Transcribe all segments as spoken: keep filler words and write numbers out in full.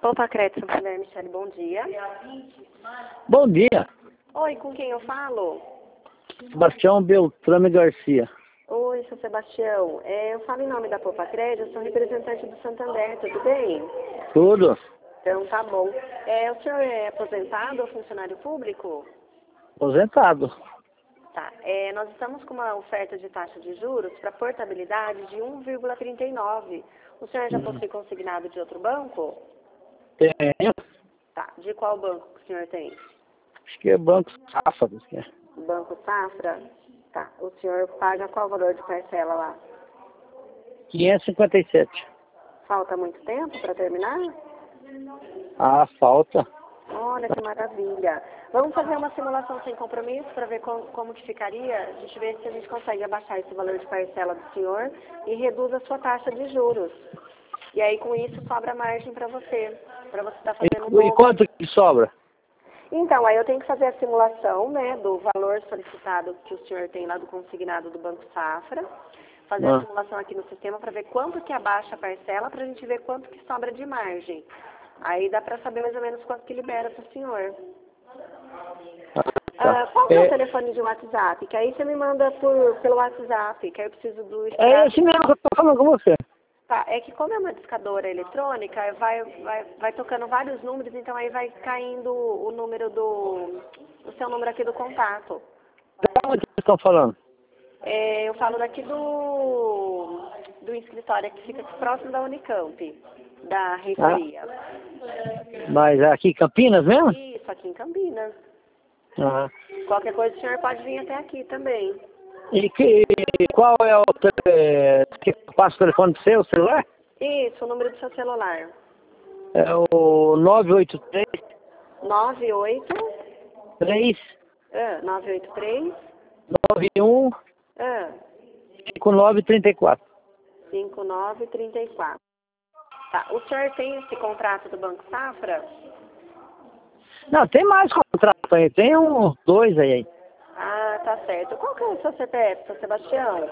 Opa, Crédito Santander, Michele, bom dia. Bom dia, Oi, com quem eu falo? Sebastião Beltrame Garcia. Oi, seu Sebastião. É, eu falo em nome da Popa Crédito, eu sou representante do Santander, tudo bem? Tudo? Então tá bom. É, o senhor é aposentado ou funcionário público? Aposentado. Tá. É, nós estamos com uma oferta de taxa de juros para portabilidade de um vírgula trinta e nove. O senhor já Hum. possui consignado de outro banco? Tenho. Tá. De qual banco que o senhor tem? Acho que é Banco Safra. acho que é. Banco Safra? Tá. O senhor paga qual valor de parcela lá? quinhentos e cinquenta e sete. Falta muito tempo para terminar? Ah, falta. Olha que maravilha. Vamos fazer uma simulação sem compromisso para ver como, como que ficaria. A gente vê se a gente consegue abaixar esse valor de parcela do senhor e reduz a sua taxa de juros. E aí com isso sobra margem para você, para você estar fazendo um E, e novo. quanto que sobra? Então, aí eu tenho que fazer a simulação, né, do valor solicitado que o senhor tem lá do consignado do Banco Safra. Fazer Ah. a simulação aqui no sistema para ver quanto que abaixa a parcela, para a gente ver quanto que sobra de margem. Aí dá para saber mais ou menos quanto que libera para o senhor. Ah, Ah, tá. qual que é o É, telefone de WhatsApp? Que aí você me manda por, pelo WhatsApp, que aí eu preciso do é extrato. esse mesmo que eu tô falando com você. Tá, é que como é uma discadora eletrônica, vai, vai, vai tocando vários números, então aí vai caindo o número do... o seu número aqui do contato. Da onde vocês estão falando? É, eu falo daqui do, do escritório que fica aqui próximo da Unicamp, da reitoria. Mas aqui em Campinas mesmo? Isso, aqui em Campinas. Ah. Qualquer coisa o senhor pode vir até aqui também. E que, qual é o... tele- que passa o telefone do seu celular? Isso, o número do seu celular. É o nove oito três, nove oito três ah, nove oito três nove um ah, cinco nove três quatro. cinco nove três quatro. Tá, o senhor tem esse contrato do Banco Safra? Não, tem mais contrato aí. Tem uns dois aí. Ah, tá certo. Qual que é o seu C P F, seu Sebastião?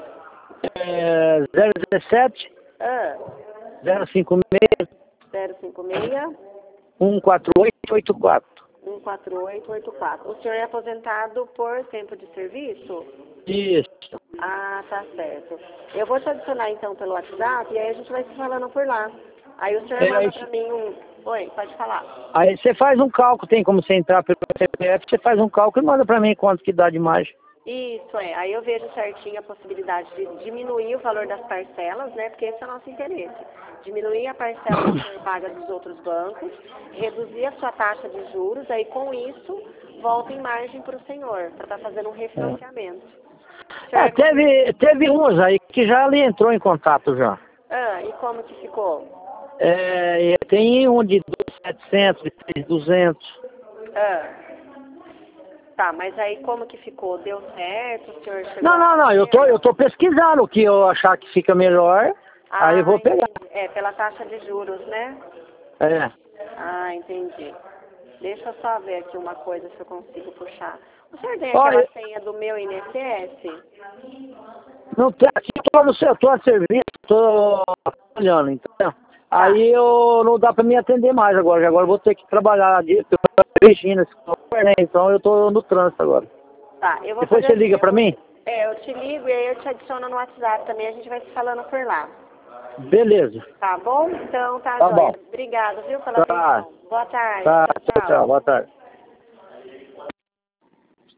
É zero dezessete, Ah, zero cinco seis, zero cinco seis um quatro oito oito quatro. um quatro oito oito quatro. O senhor é aposentado por tempo de serviço? Isso. Ah, tá certo. Eu vou te adicionar então pelo WhatsApp e aí a gente vai se falando por lá. Aí o senhor É, manda aí- pra mim um... Oi, pode falar. Aí você faz um cálculo, tem como você entrar pelo C P F, você faz um cálculo e manda pra mim quanto que dá de margem. Isso, é. Aí eu vejo certinho a possibilidade de diminuir o valor das parcelas, né? Porque esse é o nosso interesse. Diminuir a parcela que o senhor paga dos outros bancos, reduzir a sua taxa de juros, aí com isso volta em margem para o senhor, para estar fazendo um refinanciamento. O senhor É, é- teve, teve uns aí que já ali entrou em contato já. Ah, e como que ficou? É, e tem um de dois mil e setecentos, de três mil e duzentos. Ah, tá, mas aí como que ficou? Deu certo? O senhor chegou Não, a não, não, eu tô, fazer? eu tô pesquisando o que eu achar que fica melhor, Ah, aí eu vou pegar. entendi. É, pela taxa de juros, né? É. Ah, entendi. Deixa eu só ver aqui uma coisa se eu consigo puxar. O senhor tem Olha, aquela senha do meu I N S S? não tem, aqui eu tô no setor a serviço, tô olhando, entendeu? Aí eu não dá pra me atender mais agora, agora eu vou ter que trabalhar de eu tô dirigindo esse software, né? Então eu tô no trânsito agora. Tá, eu vou Depois fazer você liga assim, pra eu, mim? é, eu te ligo e aí eu te adiciono no WhatsApp também, a gente vai se falando por lá. Beleza. Tá bom? Então tá, Tá joia. bom. Obrigada, viu, pela Tá. atenção. Boa tarde. Tá, Tchau, tchau, tchau, tchau. boa tarde.